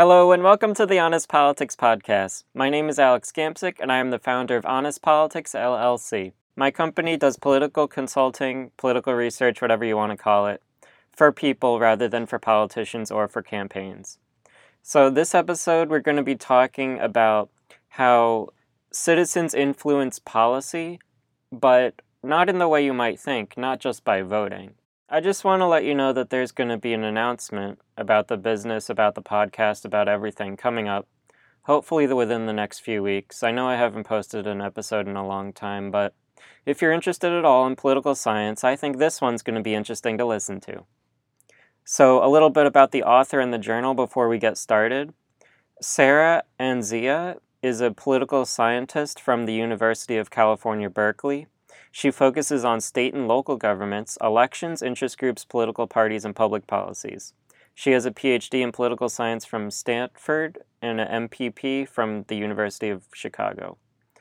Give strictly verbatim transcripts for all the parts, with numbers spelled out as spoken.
Hello and welcome to the Honest Politics Podcast. My name is Alex Gamsick and I am the founder of Honest Politics, L L C. My company does political consulting, political research, whatever you want to call it, for people rather than for politicians or for campaigns. So this episode we're going to be talking about how citizens influence policy, but not in the way you might think, not just by voting. I just want to let you know that there's going to be an announcement about the business, about the podcast, about everything coming up, hopefully within the next few weeks. I know I haven't posted an episode in a long time, but if you're interested at all in political science, I think this one's going to be interesting to listen to. So a little bit about the author and the journal before we get started. Sarah Anzia is a political scientist from the University of California, Berkeley. She focuses on state and local governments, elections, interest groups, political parties, and public policies. She has a P H D in political science from Stanford and an M P P from the University of Chicago.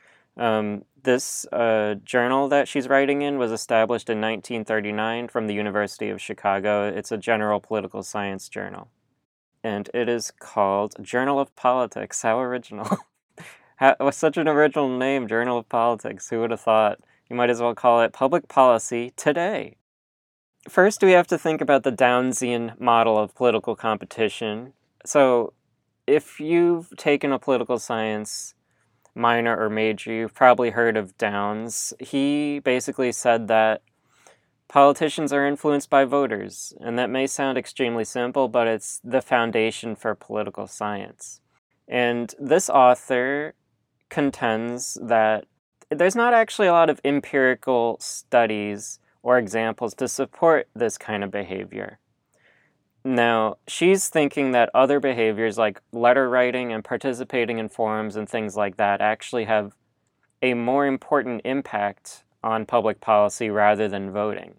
Um, this uh, journal that she's writing in was established in nineteen thirty-nine from the University of Chicago. It's a general political science journal. And it is called Journal of Politics. How original. How, such an original name, Journal of Politics. Who would have thought? You might as well call it Public Policy Today. First, we have to think about the Downesian model of political competition. So, if you've taken a political science minor or major, you've probably heard of Downes. He basically said that politicians are influenced by voters, and that may sound extremely simple, but it's the foundation for political science. And this author contends that there's not actually a lot of empirical studies or examples to support this kind of behavior. Now, she's thinking that other behaviors like letter writing and participating in forums and things like that actually have a more important impact on public policy rather than voting.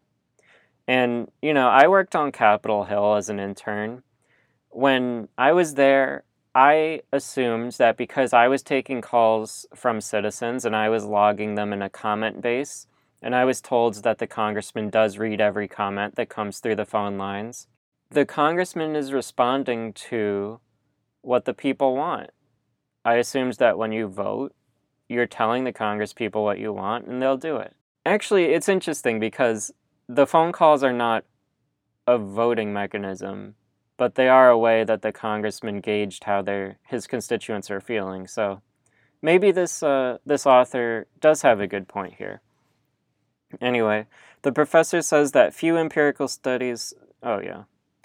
And, you know, I worked on Capitol Hill as an intern. When I was there, I assumed that because I was taking calls from citizens and I was logging them in a comment base, and I was told that the congressman does read every comment that comes through the phone lines, the congressman is responding to what the people want. I assumed that when you vote, you're telling the congresspeople what you want and they'll do it. Actually, it's interesting because the phone calls are not a voting mechanism, but they are a way that the congressman gauged how their his constituents are feeling. So maybe this uh, this author does have a good point here. Anyway, the professor says that few empirical studies... Oh, yeah.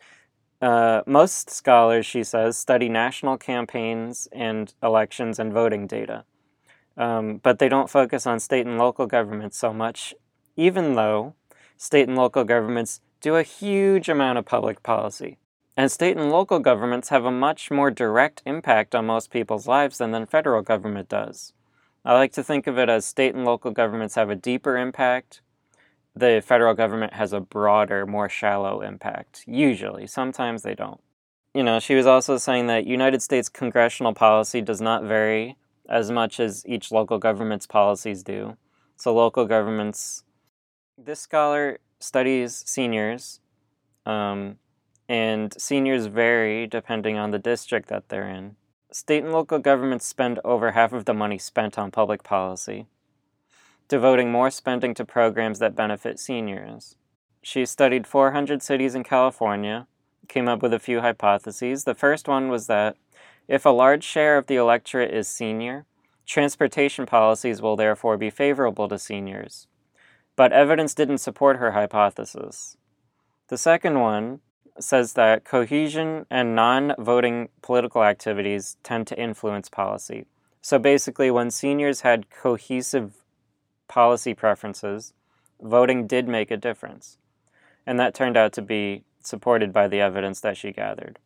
Uh, most scholars, she says, study national campaigns and elections and voting data. Um, but they don't focus on state and local governments so much, even though state and local governments do a huge amount of public policy. And state and local governments have a much more direct impact on most people's lives than the federal government does. I like to think of it as state and local governments have a deeper impact. The federal government has a broader, more shallow impact. Usually. Sometimes they don't. You know, she was also saying that United States congressional policy does not vary as much as each local government's policies do. So local governments... This scholar studies seniors, um... and seniors vary depending on the district that they're in. State and local governments spend over half of the money spent on public policy, devoting more spending to programs that benefit seniors. She studied four hundred cities in California, came up with a few hypotheses. The first one was that if a large share of the electorate is senior, transportation policies will therefore be favorable to seniors. But evidence didn't support her hypothesis. The second one says that cohesion and non-voting political activities tend to influence policy. So basically, when seniors had cohesive policy preferences, voting did make a difference. And that turned out to be supported by the evidence that she gathered.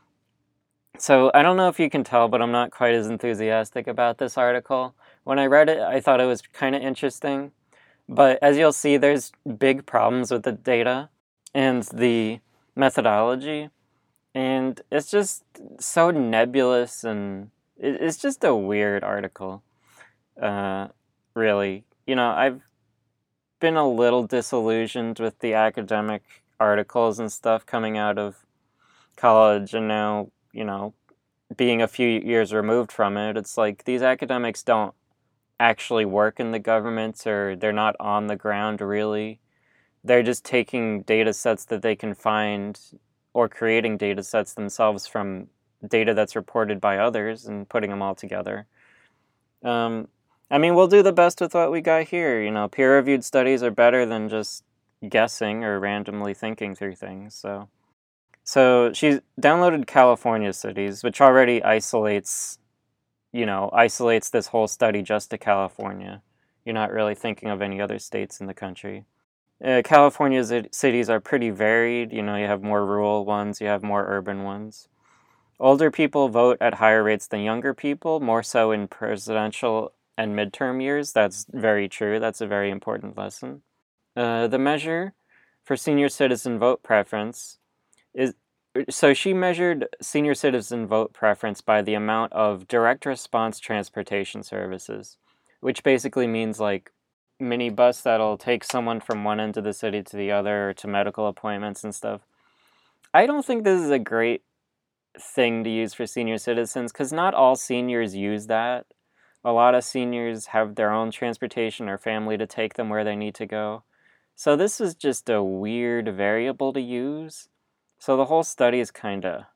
So I don't know if you can tell, but I'm not quite as enthusiastic about this article. When I read it, I thought it was kind of interesting. But as you'll see, there's big problems with the data and the methodology, and it's just so nebulous, and it's just a weird article, uh, really. You know, I've been a little disillusioned with the academic articles and stuff coming out of college, and now, you know, being a few years removed from it, it's like these academics don't actually work in the government, or they're not on the ground really. They're just taking data sets that they can find or creating data sets themselves from data that's reported by others and putting them all together. Um, I mean, we'll do the best with what we got here. You know, peer-reviewed studies are better than just guessing or randomly thinking through things. So, so she downloaded California cities, which already isolates, you know, isolates this whole study just to California. You're not really thinking of any other states in the country. Uh, California's cities are pretty varied. You know, you have more rural ones, you have more urban ones. Older people vote at higher rates than younger people, more so in presidential and midterm years. That's very true. That's a very important lesson. Uh, the measure for senior citizen vote preference is, so she measured senior citizen vote preference by the amount of direct response transportation services, which basically means like minibus that'll take someone from one end of the city to the other, or to medical appointments and stuff. I don't think this is a great thing to use for senior citizens, because not all seniors use that. A lot of seniors have their own transportation or family to take them where they need to go. So this is just a weird variable to use. So the whole study is kind of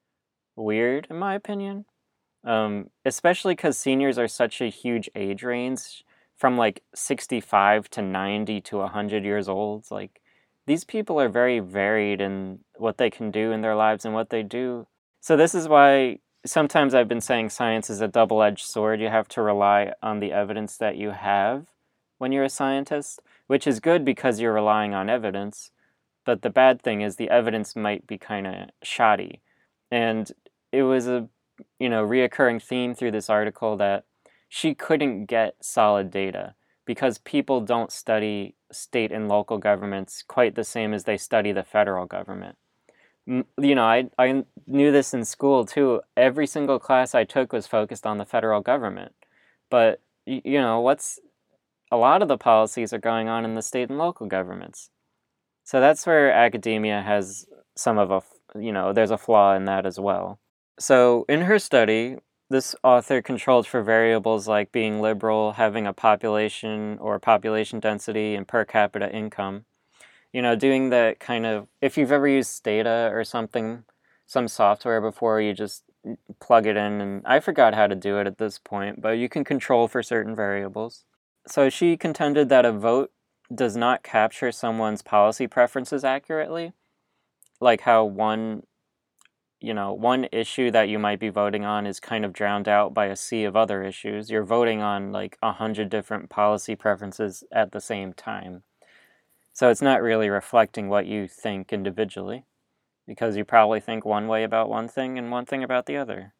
weird, in my opinion. Um, especially because seniors are such a huge age range, from like sixty-five to ninety to one hundred years old. Like, these people are very varied in what they can do in their lives and what they do. So this is why sometimes I've been saying science is a double-edged sword. You have to rely on the evidence that you have when you're a scientist, which is good because you're relying on evidence. But the bad thing is the evidence might be kind of shoddy. And it was a, you know, reoccurring theme through this article that she couldn't get solid data because people don't study state and local governments quite the same as they study the federal government. You know, I, I knew this in school too. Every single class I took was focused on the federal government. But, you know, what's a lot of the policies are going on in the state and local governments. So that's where academia has some of a, you know, there's a flaw in that as well. So in her study, this author controlled for variables like being liberal, having a population or population density, and per capita income. You know, doing the kind of, if you've ever used Stata or something, some software before, you just plug it in, and I forgot how to do it at this point, but you can control for certain variables. So she contended that a vote does not capture someone's policy preferences accurately, like how one, you know, one issue that you might be voting on is kind of drowned out by a sea of other issues. You're voting on like a hundred different policy preferences at the same time. So it's not really reflecting what you think individually, because you probably think one way about one thing and one thing about the other.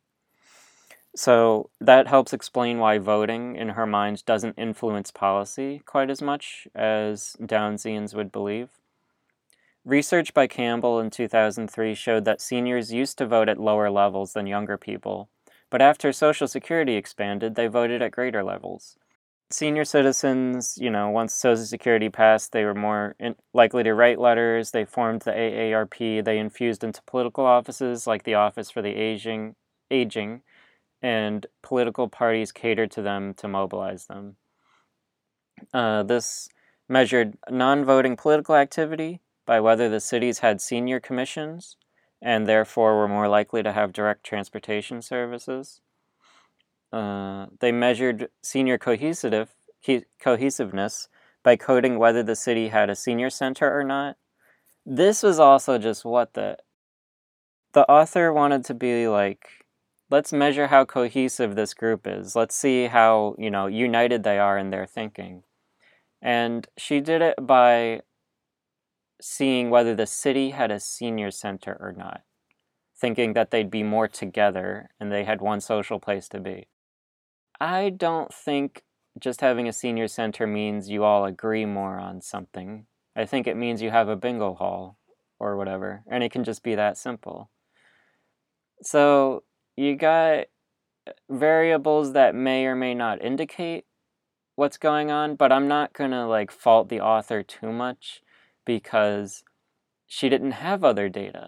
So that helps explain why voting, in her mind, doesn't influence policy quite as much as Downesians would believe. Research by Campbell in two thousand three showed that seniors used to vote at lower levels than younger people, but after Social Security expanded, they voted at greater levels. Senior citizens, you know, once Social Security passed, they were more in- likely to write letters. They formed the A A R P. They infused into political offices like the Office for the Aging, Aging, and political parties catered to them to mobilize them. Uh, this measured non-voting political activity by whether the cities had senior commissions and therefore were more likely to have direct transportation services. Uh, they measured senior cohesive, cohesiveness by coding whether the city had a senior center or not. This was also just what the... The author wanted to be like, let's measure how cohesive this group is. Let's see how, you know, united they are in their thinking. And she did it by seeing whether the city had a senior center or not, thinking that they'd be more together and they had one social place to be. I don't think just having a senior center means you all agree more on something. I think it means you have a bingo hall or whatever, and it can just be that simple. So you got variables that may or may not indicate what's going on, but I'm not gonna like fault the author too much because she didn't have other data.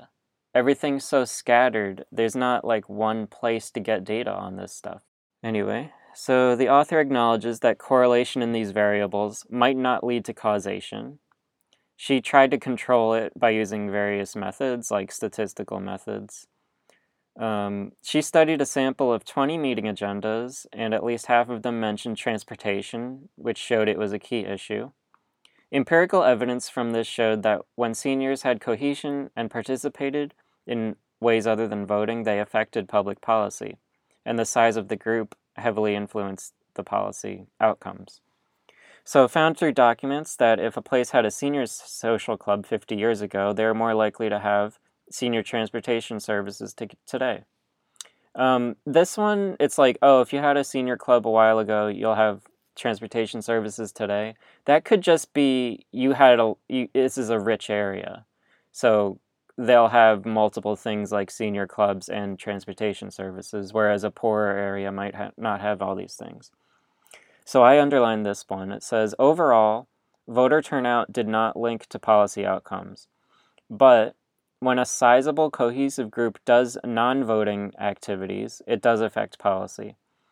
everything's so scattered. There's not like one place to get data on this stuff. Anyway, so the author acknowledges that correlation in these variables might not lead to causation. She tried to control it by using various methods, like statistical methods. Um, she studied a sample of twenty meeting agendas, and at least half of them mentioned transportation, which showed it was a key issue. Empirical evidence from this showed that when seniors had cohesion and participated in ways other than voting, they affected public policy, and the size of the group heavily influenced the policy outcomes. So it found through documents that if a place had a seniors social club fifty years ago, they were more likely to have senior transportation services to today. Um, this one, it's like, oh, if you had a senior club a while ago, you'll have transportation services today. That could just be you had a, you, this is a rich area. So they'll have multiple things like senior clubs and transportation services, whereas a poorer area might ha- not have all these things. So I underlined this one. It says, overall, voter turnout did not link to policy outcomes. But when a sizable cohesive group does non-voting activities, it does affect policy.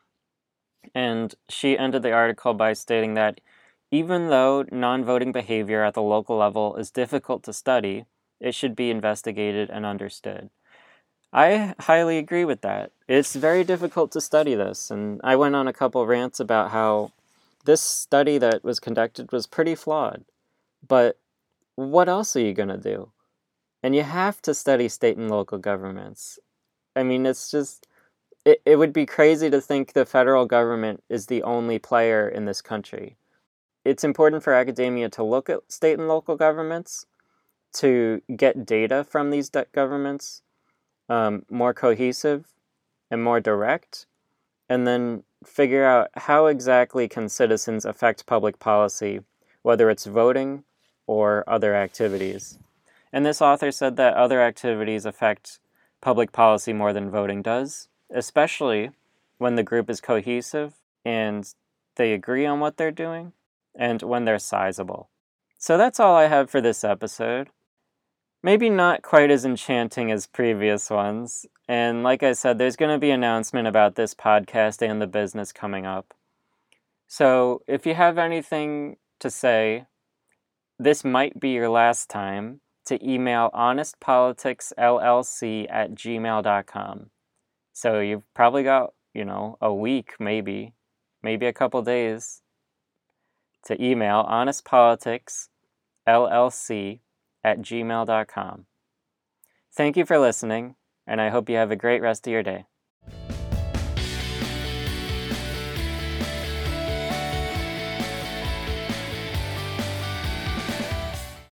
And she ended the article by stating that even though non-voting behavior at the local level is difficult to study, it should be investigated and understood. I highly agree with that. It's very difficult to study this, and I went on a couple rants about how this study that was conducted was pretty flawed. But what else are you going to do? And you have to study state and local governments. I mean, it's just, it, it would be crazy to think the federal government is the only player in this country. It's important for academia to look at state and local governments, to get data from these de- governments, um, more cohesive and more direct, and then figure out how exactly can citizens affect public policy, whether it's voting or other activities. And this author said that other activities affect public policy more than voting does, especially when the group is cohesive and they agree on what they're doing, and when they're sizable. So that's all I have for this episode. Maybe not quite as enchanting as previous ones, and like I said, there's going to be an announcement about this podcast and the business coming up. So if you have anything to say, this might be your last time to email honestpoliticsllc at gmail dot com. So you've probably got, you know, a week, maybe, maybe a couple days to email honestpoliticsllc at gmail dot com. Thank you for listening, and I hope you have a great rest of your day.